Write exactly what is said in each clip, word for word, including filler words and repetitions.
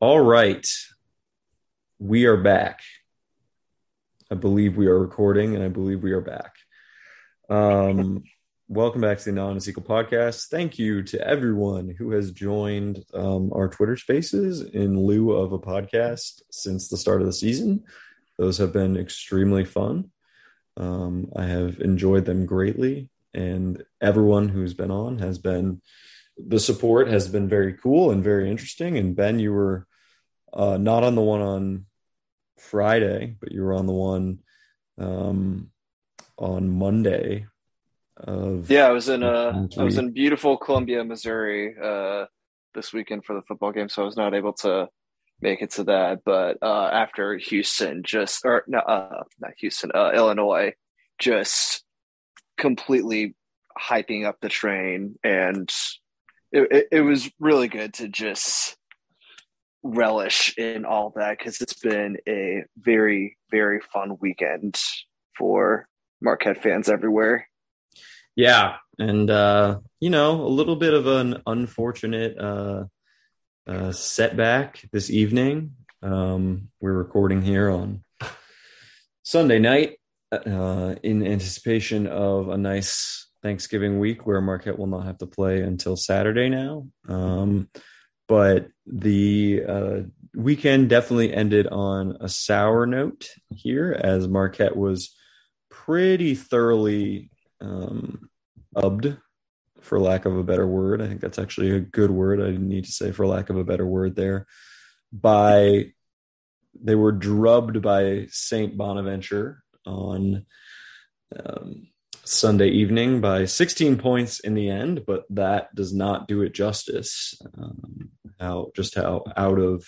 All right. We are back. I believe we are recording and I believe we are back. Um, welcome back to the Non-Sequel Podcast. Thank you to everyone who has joined um, our Twitter spaces in lieu of a podcast since the start of the season. Those have been extremely fun. Um, I have enjoyed them greatly, and everyone who's been on has been, the support has been very cool and very interesting. And Ben, you were uh, not on the one on Friday, but you were on the one um, on Monday. Of yeah, I was in uh, I was in beautiful Columbia, Missouri, uh, this weekend for the football game, so I was not able to make it to that. But uh, after Houston, just or no, uh, not Houston, uh, Illinois, just completely hyping up the train, and it, it, it was really good to just relish in all that because it's been a very, very fun weekend for Marquette fans everywhere. Yeah, and uh, you know, a little bit of an unfortunate uh, uh, setback this evening. Um, we're recording here on Sunday night uh, in anticipation of a nice Thanksgiving week where Marquette will not have to play until Saturday now. Um, but the uh, weekend definitely ended on a sour note here, as Marquette was pretty thoroughly um, ubbed, for lack of a better word. I think that's actually a good word. I didn't need to say for lack of a better word there. By they were drubbed by Saint Bonaventure on um, Sunday evening by sixteen points in the end, but that does not do it justice. Um, how just how out of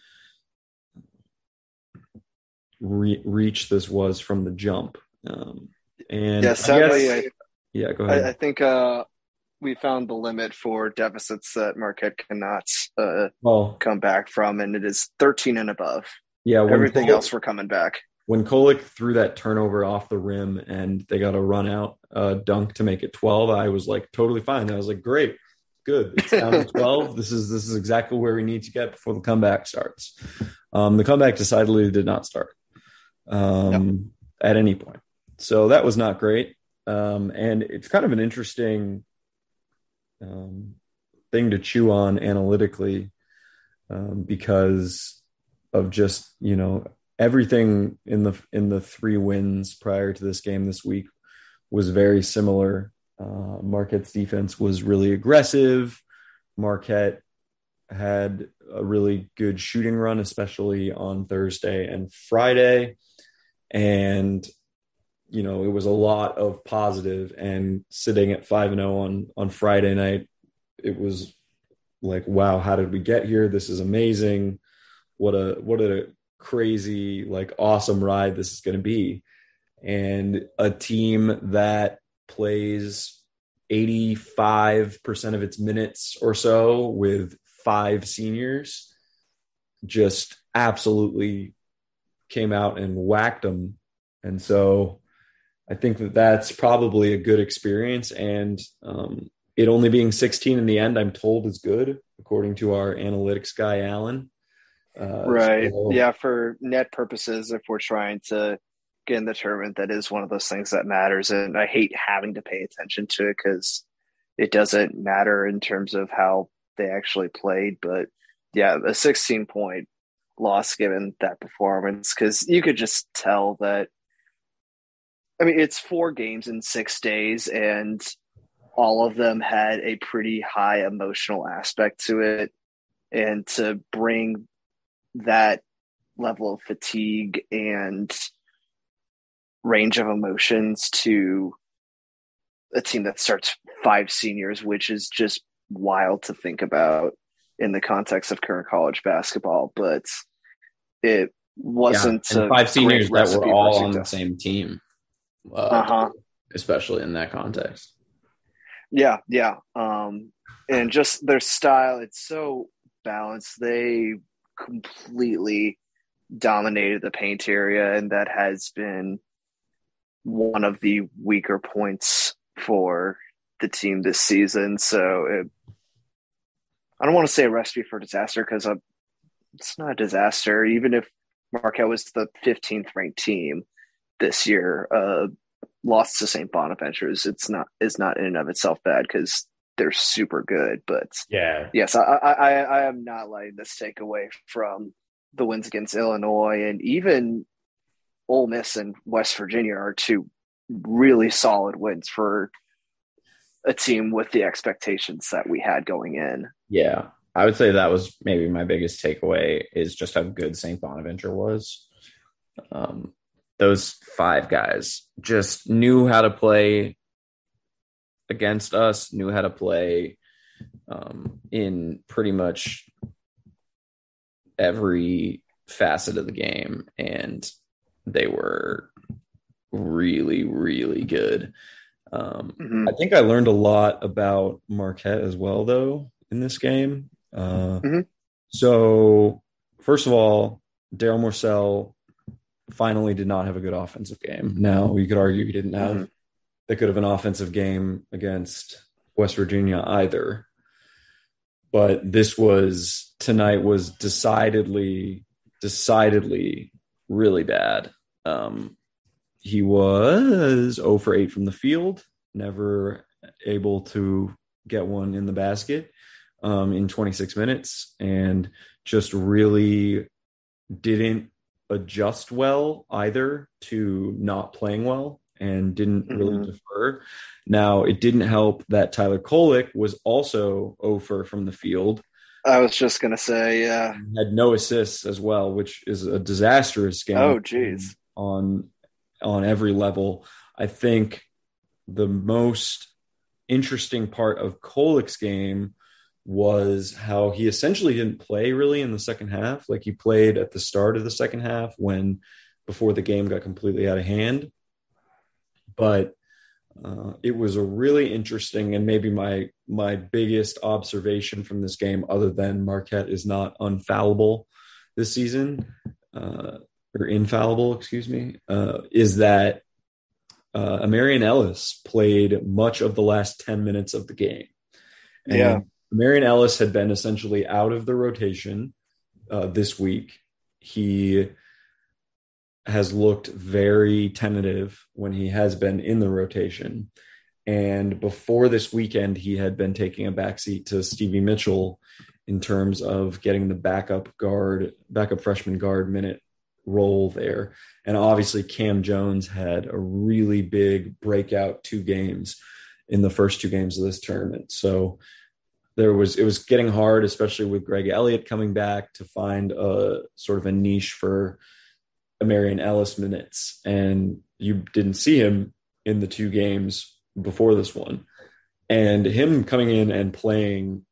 re- reach this was from the jump. Um, and yeah, sadly, I guess, I, yeah, go ahead. I, I think uh, we found the limit for deficits that Marquette cannot uh, well, come back from, and it is thirteen and above. Yeah, when everything Kolek, else we're coming back. When Kolek threw that turnover off the rim and they got a run out uh, dunk to make it twelve, I was like totally fine. I was like, great, good. It's down to twelve. This is this is exactly where we need to get before the comeback starts. Um, the comeback decidedly did not start um, no. at any point, so that was not great. Um, and it's kind of an interesting um, thing to chew on analytically um, because of just, you know, everything in the in the three wins prior to this game this week was very similar. Uh, Marquette's defense was really aggressive. Marquette had a really good shooting run, especially on Thursday and Friday. And, you know, it was a lot of positive, and sitting at five and oh on, on Friday night, it was like, wow, how did we get here? This is amazing. What a, what a crazy, like awesome ride this is going to be. And a team that plays eighty-five percent of its minutes or so with five seniors just absolutely came out and whacked them. And so I think that that's probably a good experience. And um, it only being sixteen in the end, I'm told, is good, according to our analytics guy, Alan. Uh, right. So, yeah. For net purposes, if we're trying to get in the tournament, that is one of those things that matters. And I hate having to pay attention to it because it doesn't matter in terms of how they actually played. But yeah, a sixteen point loss given that performance, because you could just tell that. I mean, it's four games in six days, and all of them had a pretty high emotional aspect to it. And to bring that level of fatigue and range of emotions to a team that starts five seniors, which is just wild to think about in the context of current college basketball. But it wasn't yeah, and five seniors that were all on the same team, uh, uh-huh. especially in that context. Yeah, yeah. Um, and just their style, it's so balanced. They completely dominated the paint area, and that has been one of the weaker points for the team this season. So it, I don't want to say a recipe for disaster, because it's not a disaster. Even if Marquette was the fifteenth ranked team this year, uh, lost to Saint Bonaventures, it's not is not in and of itself bad because they're super good. But yeah, yes, I, I I am not letting this take away from the wins against Illinois, and even Ole Miss and West Virginia are two really solid wins for a team with the expectations that we had going in. Yeah, I would say that was maybe my biggest takeaway is just how good Saint Bonaventure was. Um, those five guys just knew how to play against us, knew how to play um, in pretty much every facet of the game, and they were really, really good. Um, mm-hmm. I think I learned a lot about Marquette as well, though, in this game. Uh, mm-hmm. So, first of all, Daryl Morcell finally did not have a good offensive game. Now, you could argue he didn't have mm-hmm. that good of an offensive game against West Virginia either. But this was, tonight was decidedly, decidedly really bad. Um, he was zero for eight from the field, never able to get one in the basket um, in twenty-six minutes, and just really didn't adjust well either to not playing well and didn't mm-hmm. really defer. Now, it didn't help that Tyler Kolek was also zero for from the field. I was just going to say, yeah. Had no assists as well, which is a disastrous game. Oh, geez. On, on every level. I think the most interesting part of Kolek's game was how he essentially didn't play really in the second half. Like he played at the start of the second half when before the game got completely out of hand. But uh, it was a really interesting and maybe my my biggest observation from this game, other than Marquette is not unfallible this season, uh, or infallible, excuse me, uh, is that uh, Amarian Ellis played much of the last ten minutes of the game. And yeah. Amarian Ellis had been essentially out of the rotation uh, this week. He has looked very tentative when he has been in the rotation. And before this weekend, he had been taking a backseat to Stevie Mitchell in terms of getting the backup guard, backup freshman guard minute role there. And obviously Cam Jones had a really big breakout two games in the first two games of this tournament. So there was, it was getting hard, especially with Greg Elliott coming back, to find a sort of a niche for Amarian Ellis minutes. And you didn't see him in the two games before this one. And him coming in and playing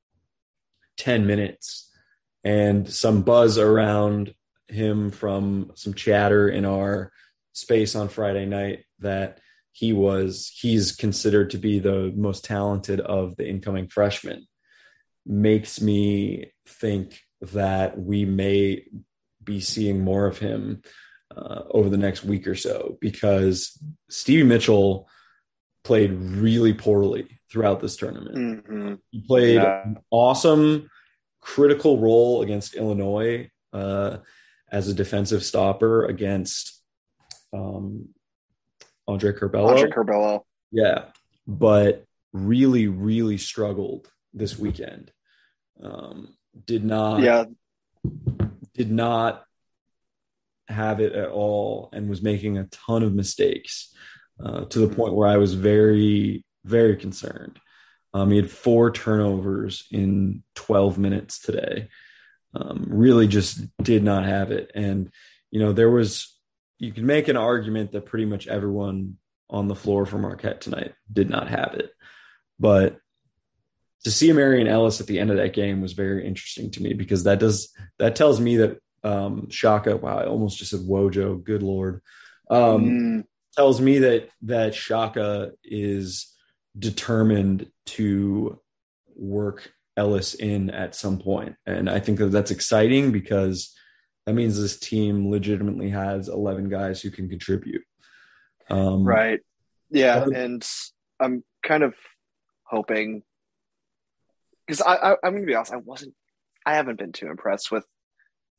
ten minutes and some buzz around him from some chatter in our space on Friday night that he was, he's considered to be the most talented of the incoming freshmen, makes me think that we may be seeing more of him uh, over the next week or so, because Stevie Mitchell played really poorly throughout this tournament. Mm-hmm. He played yeah. an awesome critical role against Illinois uh, as a defensive stopper against um, Andre Curbelo. Andre Curbelo. Yeah, but really, really struggled this weekend. Um, did not, yeah, did not have it at all, and was making a ton of mistakes uh, to the point where I was very, very concerned. Um, he had four turnovers in twelve minutes today. Um, really just did not have it. And, you know, there was, you could make an argument that pretty much everyone on the floor for Marquette tonight did not have it. But to see Amarian Ellis at the end of that game was very interesting to me, because that does, that tells me that um, Shaka, wow, I almost just said Wojo, good Lord, um, mm. tells me that, that Shaka is determined to work Ellis in at some point. And I think that that's exciting, because that means this team legitimately has eleven guys who can contribute. Um, right. Yeah. But, and I'm kind of hoping, because I, I, I'm going to be honest, I wasn't, I haven't been too impressed with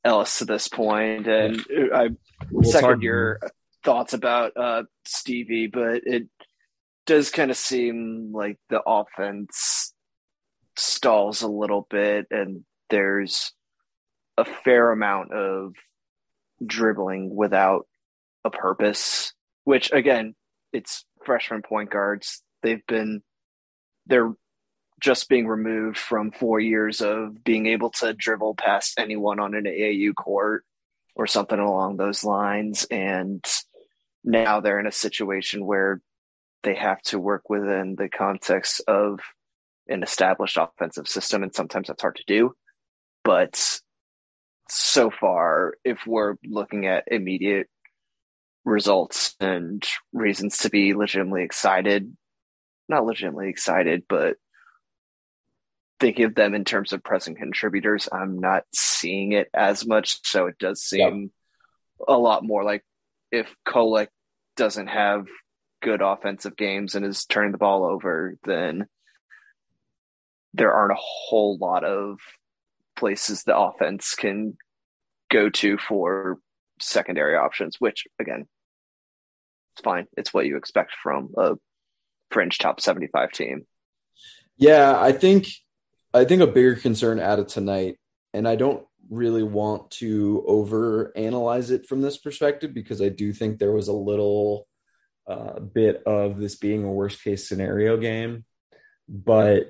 else to this point, and yeah. I well, second your thoughts about uh, Stevie, but it does kind of seem like the offense stalls a little bit, and there's a fair amount of dribbling without a purpose, which again, it's freshman point guards. They've been, they're just being removed from four years of being able to dribble past anyone on an A A U court or something along those lines. And now they're in a situation where they have to work within the context of an established offensive system. And sometimes that's hard to do. But so far, if we're looking at immediate results and reasons to be legitimately excited, not legitimately excited, but thinking of them in terms of present contributors, I'm not seeing it as much. So it does seem yep. a lot more like if Kolek doesn't have good offensive games and is turning the ball over, then there aren't a whole lot of places the offense can go to for secondary options, which again, it's fine. It's what you expect from a fringe top seventy-five team. Yeah, I think I think a bigger concern out of tonight, and I don't really want to over analyze it from this perspective because I do think there was a little uh, bit of this being a worst case scenario game, but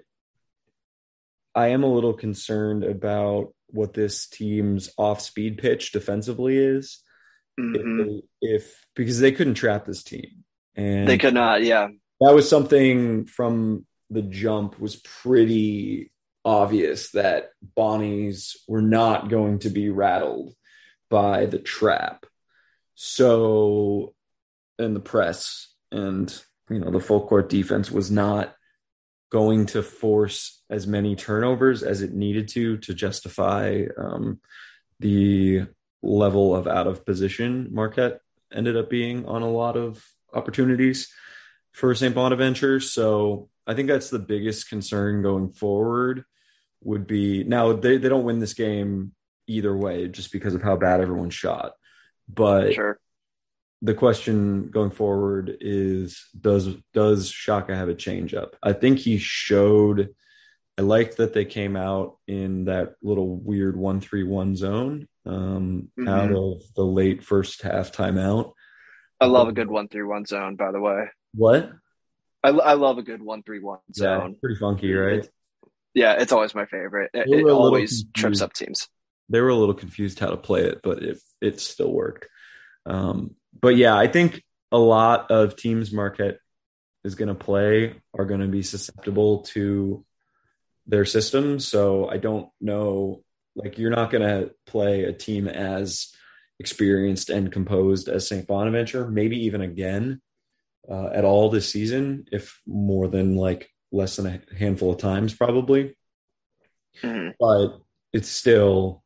I am a little concerned about what this team's off speed pitch defensively is. Mm-hmm. If, if because they couldn't trap this team, and they could not, yeah, that was something from the jump was pretty obvious that Bonnies were not going to be rattled by the trap. So, and the press and, you know, the full court defense was not going to force as many turnovers as it needed to, to justify um, the level of out of position Marquette ended up being on a lot of opportunities for Saint Bonaventure. So I think that's the biggest concern going forward would be, now they, they don't win this game either way just because of how bad everyone shot. But sure. The question going forward is, does, does Shaka have a change up? I think he showed, I liked that they came out in that little weird one three one zone um, mm-hmm. out of the late first half timeout. I love a good one three one zone, by the way. What? I, I love a good one three one zone. Yeah, pretty funky, right? It's, yeah, it's always my favorite. It, it always trips up teams. They were a little confused how to play it, but it it still worked. Um, but yeah, I think a lot of teams Marquette is going to play are going to be susceptible to their system. So I don't know, like you're not going to play a team as experienced and composed as Saint Bonaventure, maybe even again uh, at all this season, if more than like less than a handful of times probably. Mm-hmm. But it's still,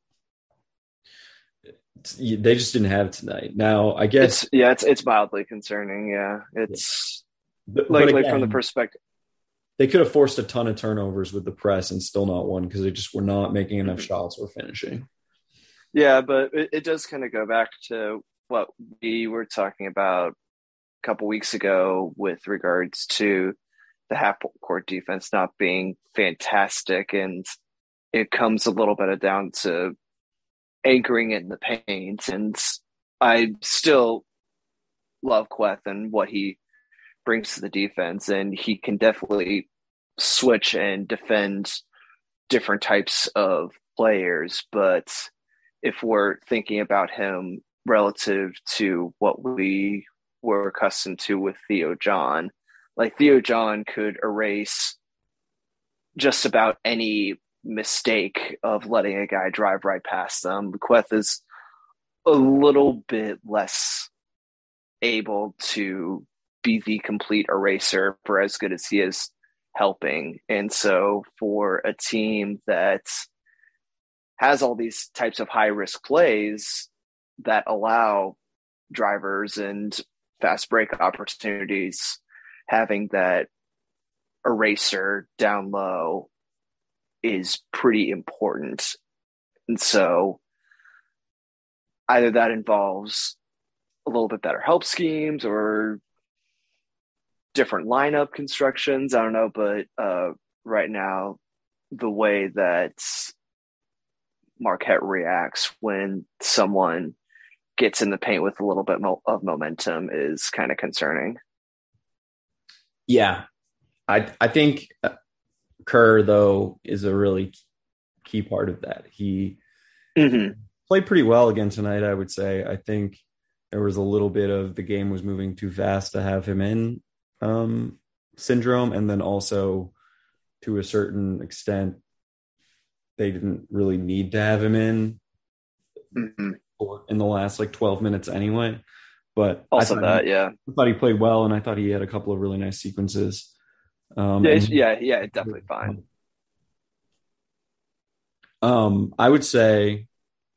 it's, they just didn't have it tonight. Now, I guess. It's, yeah, it's it's mildly concerning. Yeah, it's yeah. But, like, but again, like from the perspective. They could have forced a ton of turnovers with the press and still not won because they just were not making enough mm-hmm. shots or finishing. Yeah, but it, it does kind of go back to what we were talking about a couple weeks ago with regards to the half-court defense not being fantastic, and it comes a little bit down to anchoring it in the paint. And I still love Queth and what he brings to the defense, and he can definitely switch and defend different types of players. But if we're thinking about him relative to what we were accustomed to with Theo John, like Theo John could erase just about any mistake of letting a guy drive right past them. Queth is a little bit less able to be the complete eraser for as good as he is helping. And so for a team that has all these types of high risk plays that allow drivers and fast break opportunities, having that eraser down low is pretty important. And so either that involves a little bit better help schemes or different lineup constructions. I don't know, but uh, right now, the way that Marquette reacts when someone gets in the paint with a little bit mo- of momentum is kind of concerning. Yeah. I I think Kerr, though, is a really key part of that. He mm-hmm. played pretty well again tonight, I would say. I think there was a little bit of the game was moving too fast to have him in um, syndrome. And then also, to a certain extent, they didn't really need to have him in mm-hmm. in the last like twelve minutes anyway. But also that, he, yeah. I thought he played well, and I thought he had a couple of really nice sequences. Um, yeah, yeah, yeah, definitely fine. Um, I would say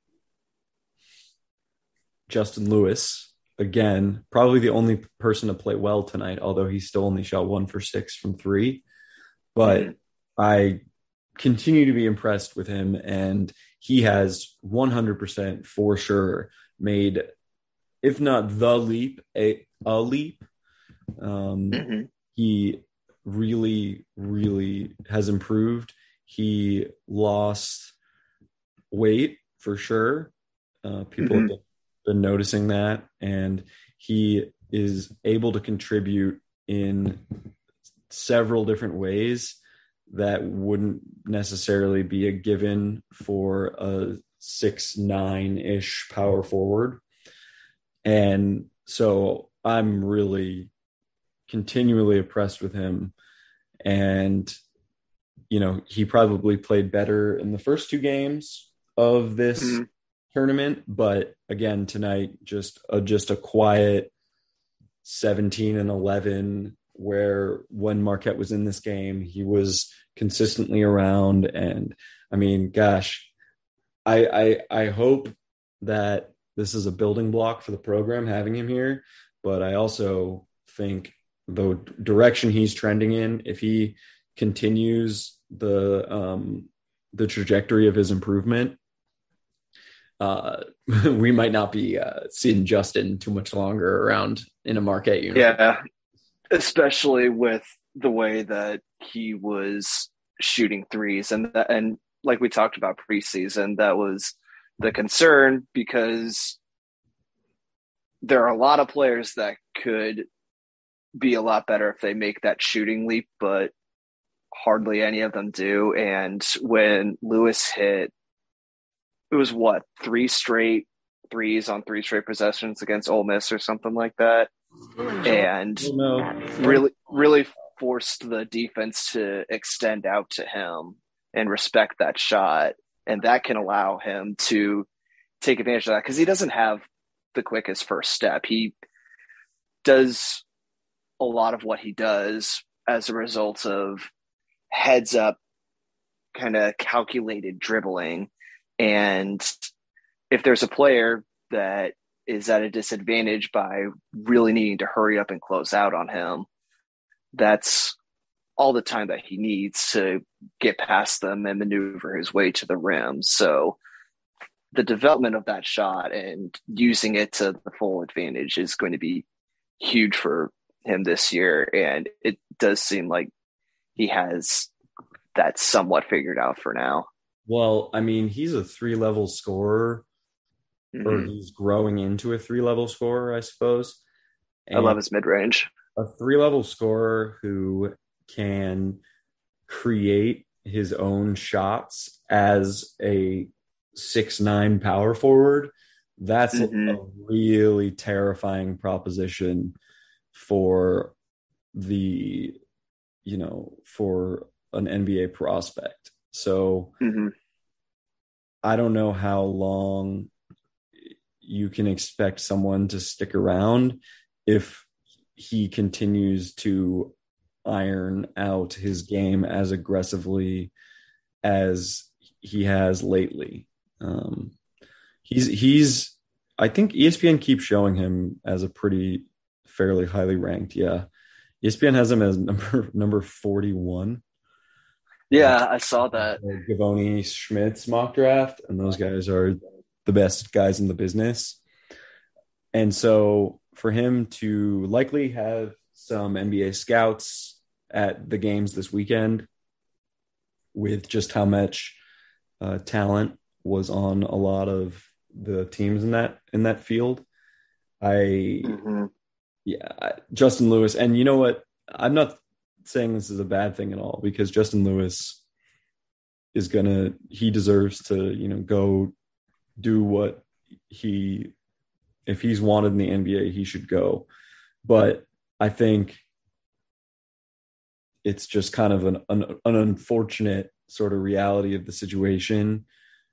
Justin Lewis, again, probably the only person to play well tonight, although he still only shot one for six from three. But mm-hmm. I continue to be impressed with him, and he has one hundred percent for sure made, if not the leap, a, a leap. Um, mm-hmm. He really, really has improved. He lost weight for sure. Uh, people mm-hmm. have been, been noticing that, and he is able to contribute in several different ways that wouldn't necessarily be a given for a six nine ish power forward. And so I'm really continually impressed with him. And, you know, he probably played better in the first two games of this mm-hmm. tournament. But again, tonight, just a, just a quiet seventeen and eleven, where when Marquette was in this game, he was consistently around. And I mean, gosh, I, I, I hope that this is a building block for the program, having him here. But I also think the direction he's trending in, if he continues the, um, the trajectory of his improvement, uh, we might not be uh, seeing Justin too much longer around in a Marquette uniform. Yeah. Especially with the way that he was shooting threes. And, and like we talked about preseason, that was the concern, because there are a lot of players that could be a lot better if they make that shooting leap, but hardly any of them do. And when Lewis hit, it was what, three straight threes on three straight possessions against Ole Miss or something like that. And oh, no. really, really forced the defense to extend out to him and respect that shot. And that can allow him to take advantage of that, because he doesn't have the quickest first step. He does a lot of what he does as a result of heads up, kind of calculated dribbling. And if there's a player that is at a disadvantage by really needing to hurry up and close out on him, that's all the time that he needs to get past them and maneuver his way to the rim. So the development of that shot and using it to the full advantage is going to be huge for him this year. And it does seem like he has that somewhat figured out for now. Well, I mean, he's a three-level scorer, mm-hmm. or he's growing into a three-level scorer, I suppose. And I love his mid-range. A three-level scorer who can create his own shots as a six nine power forward, that's mm-hmm. a really terrifying proposition for the, you know, for an N B A prospect. So mm-hmm. I don't know how long you can expect someone to stick around if he continues to iron out his game as aggressively as he has lately. Um, he's, he's, I think E S P N keeps showing him as a pretty fairly highly ranked. Yeah. E S P N has him as number, number forty-one. Yeah, I saw that. Givony Schmidt's mock draft, and those guys are the best guys in the business. And so for him to likely have some N B A scouts at the games this weekend with just how much uh, talent was on a lot of the teams in that in that field, I mm-hmm. yeah, Justin Lewis. And you know what? I'm not saying this is a bad thing at all, because Justin Lewis is gonna he deserves to, you know, go do what he if he's wanted in the N B A, he should go. But I think it's just kind of an, an, an unfortunate sort of reality of the situation,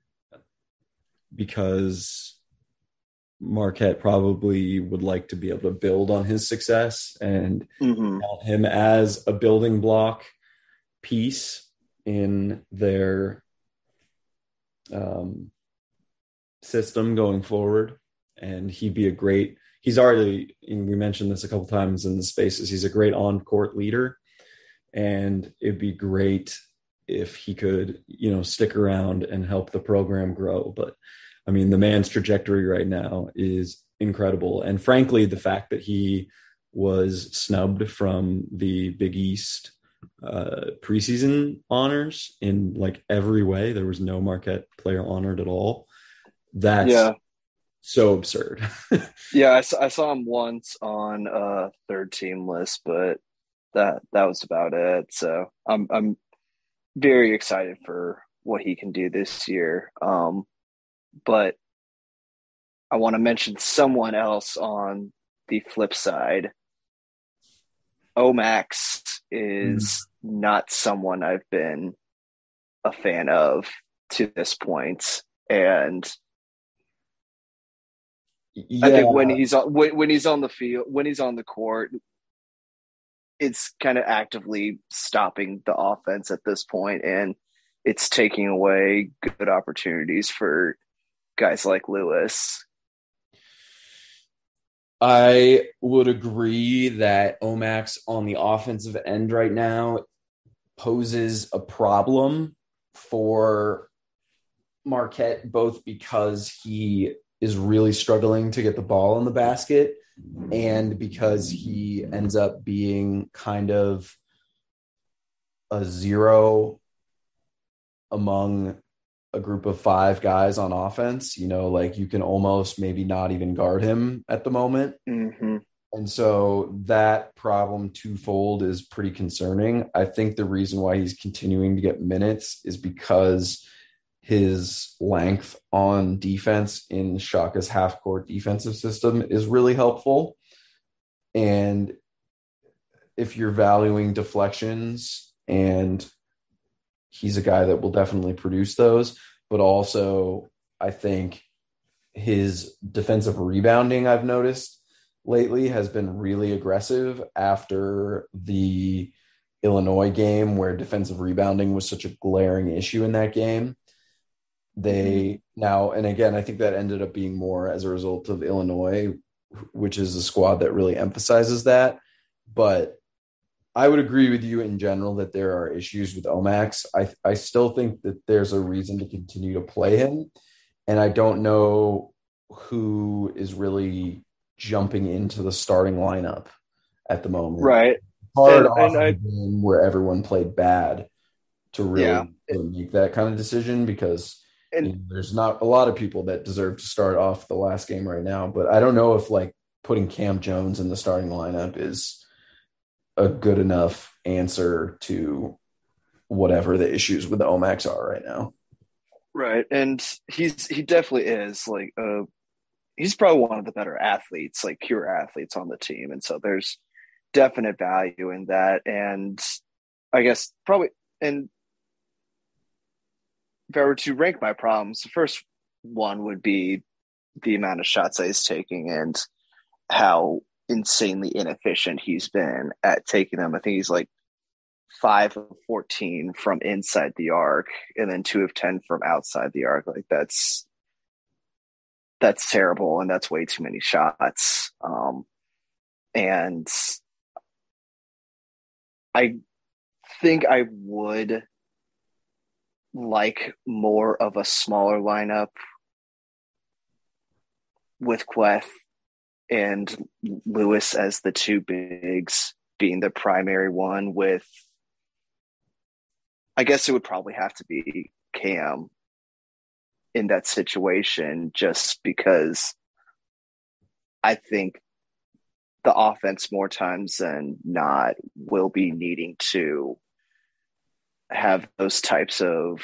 because Marquette probably would like to be able to build on his success and mm-hmm. count him as a building block piece in their um, system going forward. And he'd be a great, he's already, we mentioned this a couple times in the spaces, he's a great on-court leader. And it'd be great if he could, you know, stick around and help the program grow. But I mean, the man's trajectory right now is incredible. And frankly, the fact that he was snubbed from the Big East uh, preseason honors in like every way, there was no Marquette player honored at all. That's yeah. so absurd. yeah, I saw, I saw him once on a third team list, but that that was about it. So I'm I'm very excited for what he can do this year. Um, but I want to mention someone else on the flip side. Omax is mm. not someone I've been a fan of to this point, and yeah. I think when he's on when, when he's on the field, when he's on the court, it's kind of actively stopping the offense at this point, and it's taking away good opportunities for guys like Lewis. I would agree that Omax on the offensive end right now poses a problem for Marquette, both because he is really struggling to get the ball in the basket and because he ends up being kind of a zero among a group of five guys on offense. You know, like you can almost maybe not even guard him at the moment. Mm-hmm. And so that problem twofold is pretty concerning. I think the reason why he's continuing to get minutes is because his length on defense in Shaka's half-court defensive system is really helpful. And if you're valuing deflections, and he's a guy that will definitely produce those, but also I think his defensive rebounding, I've noticed lately, has been really aggressive after the Illinois game, where defensive rebounding was such a glaring issue in that game. They now, and again, I think that ended up being more as a result of Illinois, which is a squad that really emphasizes that. But I would agree with you in general that there are issues with Omax. I, I still think that there's a reason to continue to play him. And I don't know who is really jumping into the starting lineup at the moment. Right. Hard and, off and I, a game where everyone played bad to really, yeah. really make that kind of decision, because and, you know, there's not a lot of people that deserve to start off the last game right now. But I don't know if like putting Cam Jones in the starting lineup is a good enough answer to whatever the issues with the Omax are right now. Right. And he's, he definitely is like, uh, he's probably one of the better athletes, like pure athletes on the team. And so there's definite value in that. And I guess probably, and if I were to rank my problems, the first one would be the amount of shots that he's taking and how insanely inefficient he's been at taking them. I think he's like five of fourteen from inside the arc, and then two of ten from outside the arc. Like that's that's terrible, and that's way too many shots. Um, and I think I would like more of a smaller lineup with Queth and Lewis as the two bigs being the primary one, with I guess it would probably have to be Cam in that situation, just because I think the offense more times than not will be needing to have those types of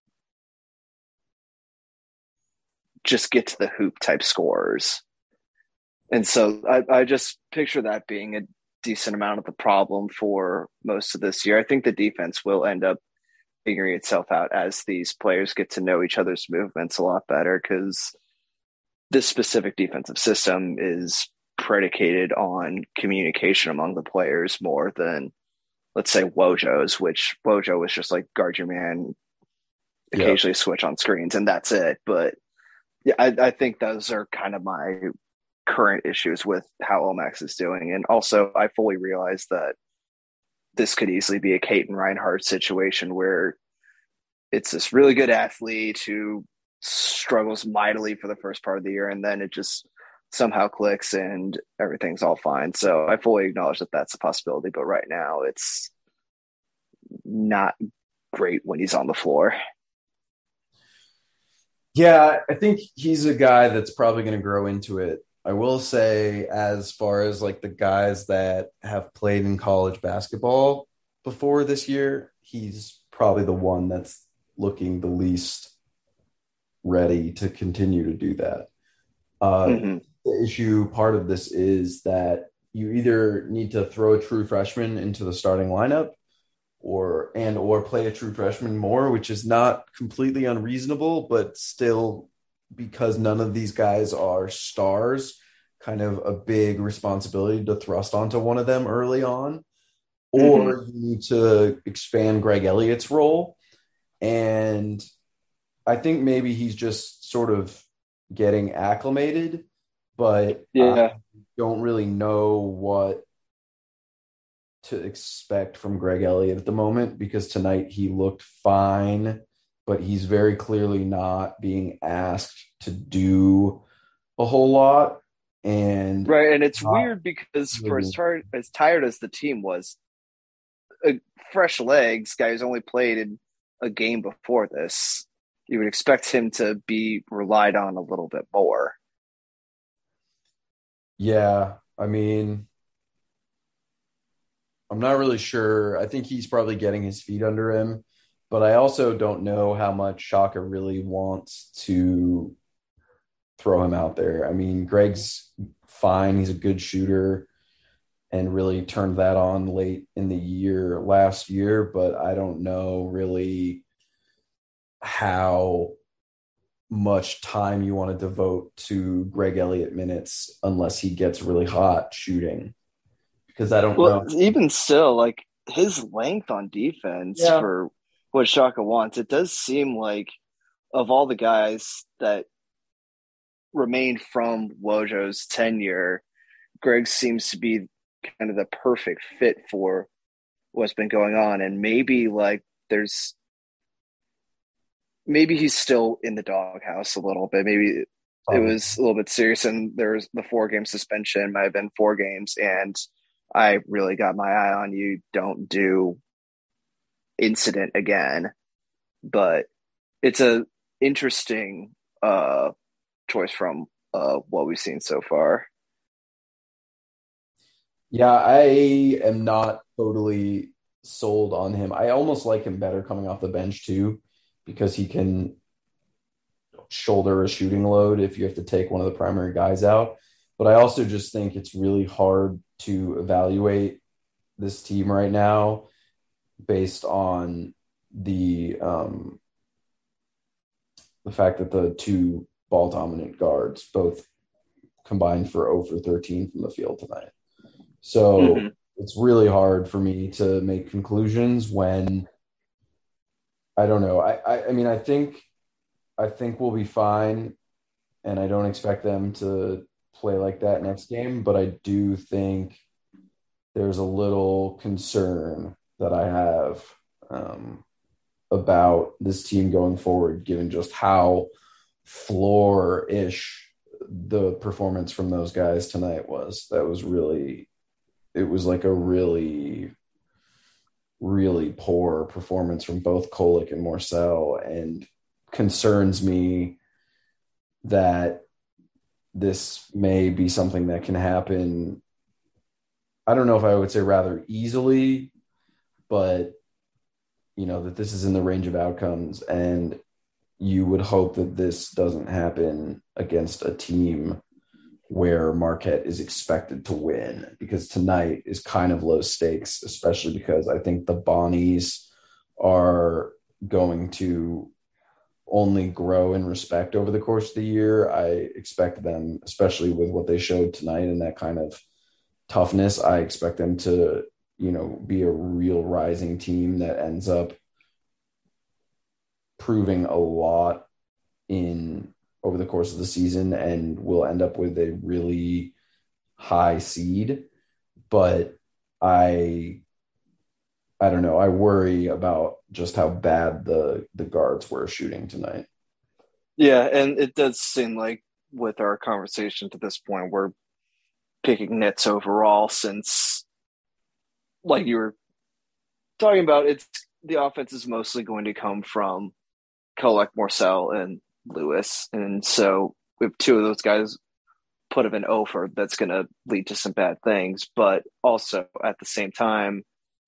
just get to the hoop type scores. And so I, I just picture that being a decent amount of the problem for most of this year. I think the defense will end up figuring itself out as these players get to know each other's movements a lot better, because this specific defensive system is predicated on communication among the players more than, let's say, Wojo's, which Wojo was just like guard your man, occasionally yeah. switch on screens, and that's it. But yeah, I, I think those are kind of my current issues with how Omax is doing. And also, I fully realize that this could easily be a Caton Reinhardt situation where it's this really good athlete who struggles mightily for the first part of the year, and then it just somehow clicks and everything's all fine. So I fully acknowledge that that's a possibility, but right now it's not great when he's on the floor. Yeah, I think he's a guy that's probably going to grow into it. I will say, as far as like the guys that have played in college basketball before this year, he's probably the one that's looking the least ready to continue to do that. Uh, mm-hmm. The issue, part of this is that you either need to throw a true freshman into the starting lineup or and or play a true freshman more, which is not completely unreasonable, but still, because none of these guys are stars, kind of a big responsibility to thrust onto one of them early on. Or mm-hmm. you need to expand Greg Elliott's role. And I think maybe he's just sort of getting acclimated, but yeah. I don't really know what to expect from Greg Elliott at the moment, because tonight he looked fine, but he's very clearly not being asked to do a whole lot. And right, and it's weird because really, for as tired, as tired as the team was, uh, fresh legs, guy who's only played in a game before this, you would expect him to be relied on a little bit more. Yeah, I mean, I'm not really sure. I think he's probably getting his feet under him, but I also don't know how much Shaka really wants to throw him out there. I mean, Greg's fine. He's a good shooter and really turned that on late in the year last year, but I don't know really how much time you want to devote to Greg Elliott minutes unless he gets really hot shooting. Because I don't well, know. Even still, like his length on defense yeah. for what Shaka wants, it does seem like of all the guys that remained from Wojo's tenure, Greg seems to be kind of the perfect fit for what's been going on. And maybe like there's maybe he's still in the doghouse a little bit. Maybe oh. it was a little bit serious, and there was the four game suspension, might have been four games, and I really got my eye on you. Don't do incident again. But it's a interesting uh, choice from uh, what we've seen so far. Yeah, I am not totally sold on him. I almost like him better coming off the bench too, because he can shoulder a shooting load if you have to take one of the primary guys out. But I also just think it's really hard to evaluate this team right now based on the um, the fact that the two ball dominant guards both combined for over thirteen from the field tonight. So mm-hmm. it's really hard for me to make conclusions when I don't know. I, I I mean I think I think we'll be fine, and I don't expect them to play like that next game, but I do think there's a little concern that I have um, about this team going forward, given just how floor-ish the performance from those guys tonight was. That was really, it was like a really, really poor performance from both Kolek and Morsell, and concerns me that this may be something that can happen. I don't know if I would say rather easily, but you know, that this is in the range of outcomes, and you would hope that this doesn't happen against a team where Marquette is expected to win, because tonight is kind of low stakes, especially because I think the Bonnies are going to only grow in respect over the course of the year. I expect them, especially with what they showed tonight and that kind of toughness, I expect them to, you know, be a real rising team that ends up proving a lot in over the course of the season and will end up with a really high seed. But I, I don't know. I worry about just how bad the, the guards were shooting tonight. Yeah. And it does seem like with our conversation to this point, we're picking Nets overall, since like you were talking about, it's the offense is mostly going to come from Kolek, Morsell, and Lewis. And so with two of those guys put him in over, that's going to lead to some bad things. But also at the same time,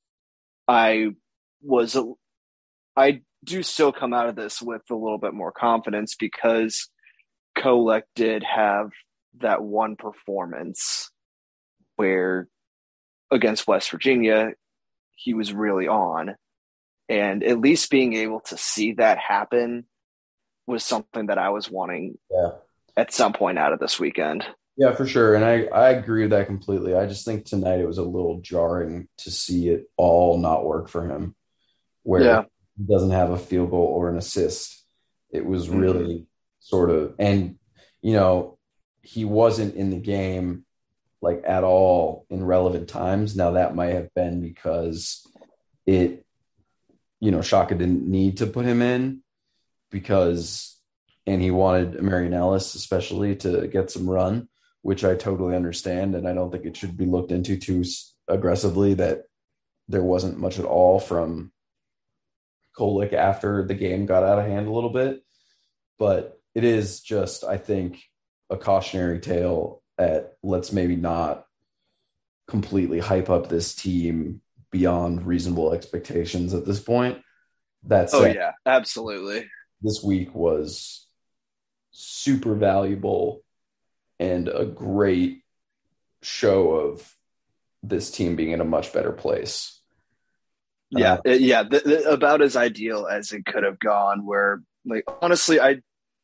I was, I do still come out of this with a little bit more confidence, because Kolek did have that one performance where against West Virginia, he was really on. And at least being able to see that happen was something that I was wanting yeah. at some point out of this weekend. Yeah, for sure. And I, I agree with that completely. I just think tonight it was a little jarring to see it all not work for him, where yeah. he doesn't have a field goal or an assist. It was really mm-hmm. sort of, and, you know, he wasn't in the game like at all in relevant times. Now that might have been because it, you know, Shaka didn't need to put him in because, and he wanted Marion Ellis especially to get some run, which I totally understand. And I don't think it should be looked into too aggressively that there wasn't much at all from Kolek after the game got out of hand a little bit. But it is just, I think, a cautionary tale at let's maybe not completely hype up this team beyond reasonable expectations at this point. That's oh yeah, absolutely. This week was super valuable and a great show of this team being in a much better place. Yeah, uh, it, yeah, th- th- about as ideal as it could have gone. Where, like, honestly, I,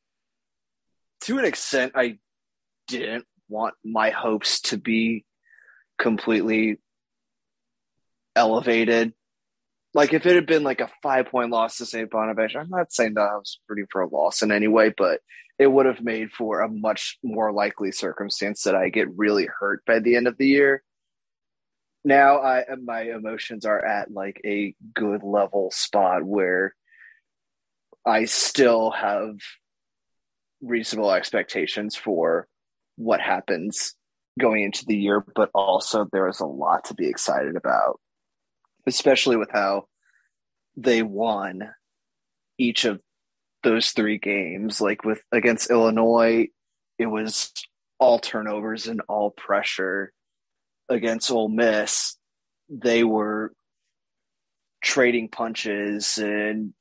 to an extent, I didn't want my hopes to be completely elevated. Like, if it had been like a five point loss to Saint Bonaventure, I'm not saying that I was rooting for a loss in any way, but it would have made for a much more likely circumstance that I get really hurt by the end of the year. Now I my emotions are at like a good level spot where I still have reasonable expectations for what happens going into the year, but also there is a lot to be excited about, especially with how they won each of those three games. Like with against Illinois, it was all turnovers and all pressure. Against Ole Miss, they were trading punches and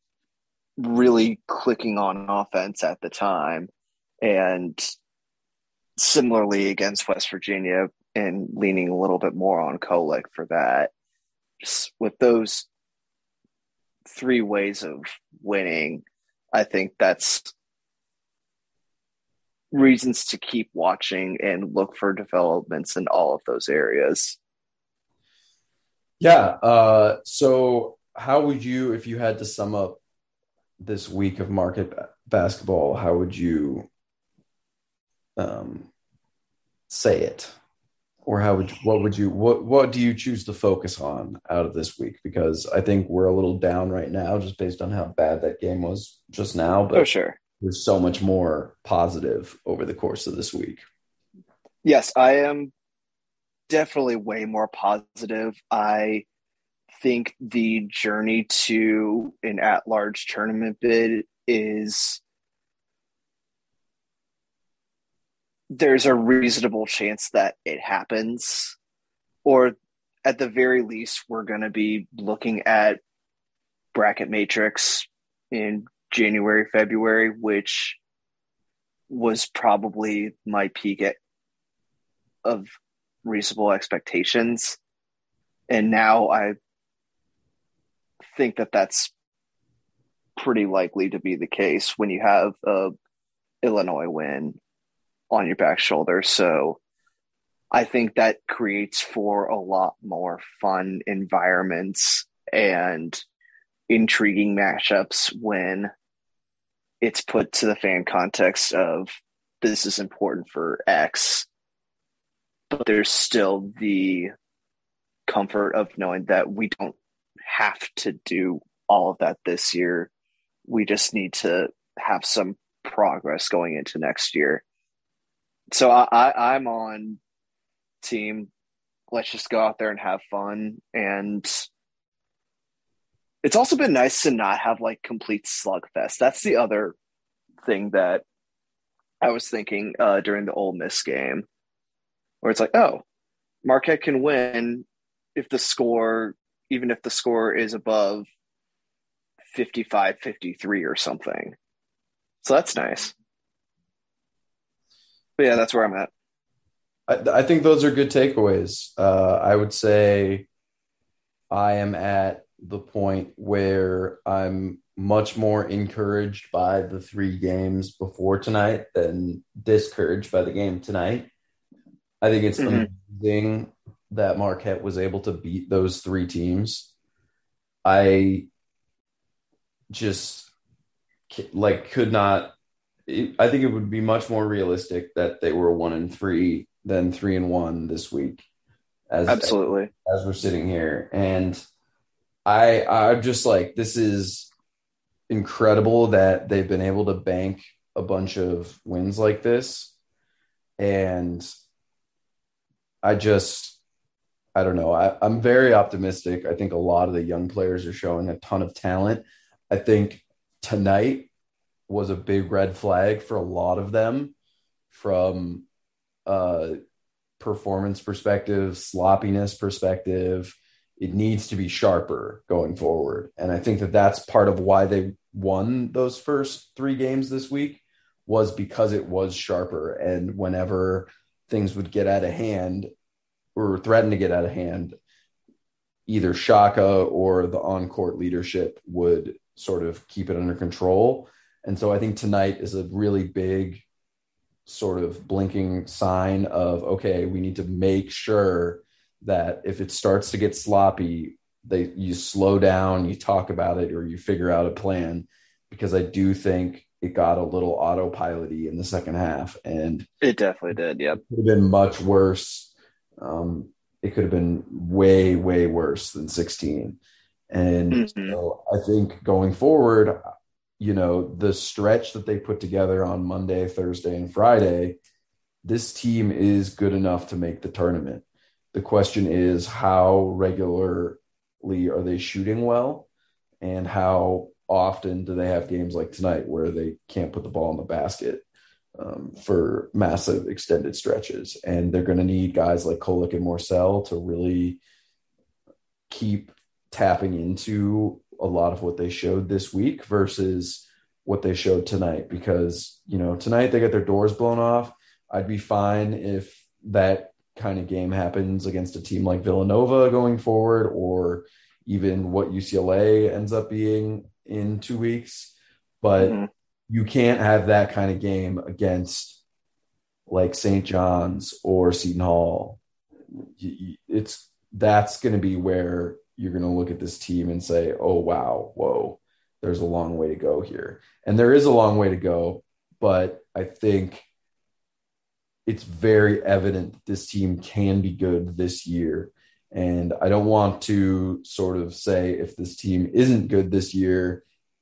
really clicking on offense at the time. And similarly against West Virginia, and leaning a little bit more on Kolek for that. Just with those three ways of winning, I think that's reasons to keep watching and look for developments in all of those areas. Yeah. Uh, so how would you, if you had to sum up this week of Marquette b- basketball, how would you um, say it? Or how would, what would you, what, what do you choose to focus on out of this week? Because I think we're a little down right now just based on how bad that game was just now. But oh, sure. there's so much more positive over the course of this week. Yes, I am definitely way more positive. I think the journey to an at-large tournament bid is there's a reasonable chance that it happens, or at the very least, we're going to be looking at bracket matrix in January, February, which was probably my peak at, of reasonable expectations. And now I think that that's pretty likely to be the case when you have a Illinois win on your back shoulder. So I think that creates for a lot more fun environments and intriguing matchups when it's put to the fan context of this is important for X, but there's still the comfort of knowing that we don't have to do all of that this year. We just need to have some progress going into next year. So I, I, I'm on team. Let's just go out there and have fun. And it's also been nice to not have like complete slugfest. That's the other thing that I was thinking uh, during the Ole Miss game, where it's like, oh, Marquette can win if the score, even if the score is above fifty-five fifty-three or something. So that's nice. But yeah, that's where I'm at. I, I think those are good takeaways. Uh, I would say I am at the point where I'm much more encouraged by the three games before tonight than discouraged by the game tonight. I think it's mm-hmm. amazing that Marquette was able to beat those three teams. I just like could not. I think it would be much more realistic that they were one and three than three and one this week. As absolutely as, as we're sitting here, and I I'm just like, this is incredible that they've been able to bank a bunch of wins like this, and I just I don't know. I, I'm very optimistic. I think a lot of the young players are showing a ton of talent. I think tonight was a big red flag for a lot of them from a performance perspective, sloppiness perspective. It needs to be sharper going forward. And I think that that's part of why they won those first three games this week, was because it was sharper. And whenever things would get out of hand or threaten to get out of hand, either Shaka or the on-court leadership would sort of keep it under control. And so I think tonight is a really big sort of blinking sign of, okay, we need to make sure that if it starts to get sloppy, they you slow down, you talk about it, or you figure out a plan, because I do think it got a little autopilot-y in the second half. And it definitely did, yeah. It could have been much worse. Um, it could have been way, way worse than sixteen. And mm-hmm. so I think going forward, you know, the stretch that they put together on Monday, Thursday, and Friday, this team is good enough to make the tournament. The question is, how regularly are they shooting well, and how often do they have games like tonight where they can't put the ball in the basket um, for massive extended stretches? And they're going to need guys like Kolek and Morsell to really keep tapping into a lot of what they showed this week versus what they showed tonight, because, you know, tonight they got their doors blown off. I'd be fine if that kind of game happens against a team like Villanova going forward, or even what U C L A ends up being in two weeks. But mm-hmm. you can't have that kind of game against like Saint John's or Seton Hall. It's that's going to be where you're going to look at this team and say, oh, wow, whoa, there's a long way to go here. And there is a long way to go, but I think it's very evident that this team can be good this year. And I don't want to sort of say if this team isn't good this year,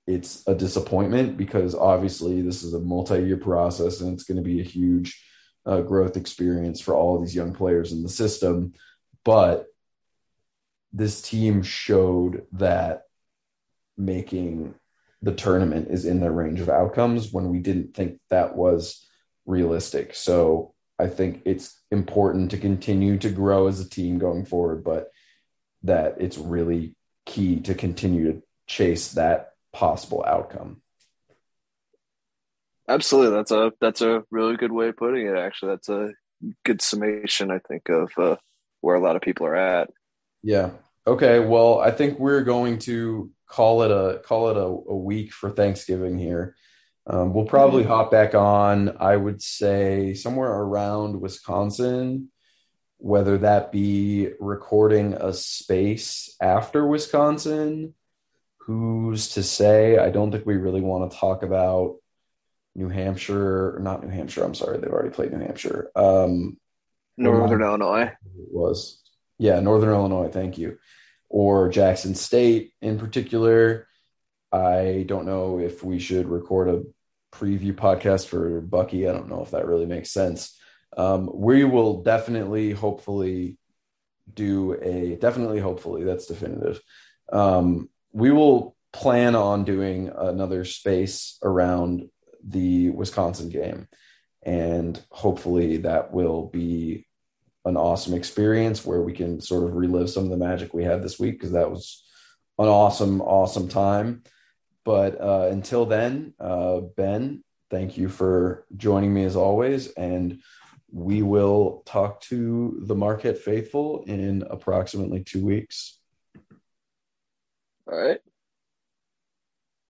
it's a disappointment because obviously this is a multi-year process and it's going to be a huge uh, growth experience for all of these young players in the system. But this team showed that making the tournament is in their range of outcomes when we didn't think that was realistic. So I think it's important to continue to grow as a team going forward, but that it's really key to continue to chase that possible outcome. Absolutely. That's a, that's a really good way of putting it. Actually, that's a good summation, I think, of uh, where a lot of people are at. Yeah. Okay. Well, I think we're going to call it a, call it a, a week for Thanksgiving here. Um, we'll probably hop back on, I would say somewhere around Wisconsin, whether that be recording a space after Wisconsin, who's to say? I don't think we really want to talk about New Hampshire, or not New Hampshire. I'm sorry. They've already played New Hampshire. Um, Northern Illinois. It was. Yeah. Northern Illinois. Thank you. Or Jackson State in particular. I don't know if we should record a preview podcast for Bucky. I don't know if that really makes sense. Um, we will definitely, hopefully do a, definitely, hopefully, that's definitive. Um, we will plan on doing another space around the Wisconsin game. And hopefully that will be an awesome experience where we can sort of relive some of the magic we had this week, because that was an awesome, awesome time. But uh, until then, uh, Ben, thank you for joining me as always. And we will talk to the Marquette faithful in approximately two weeks. All right.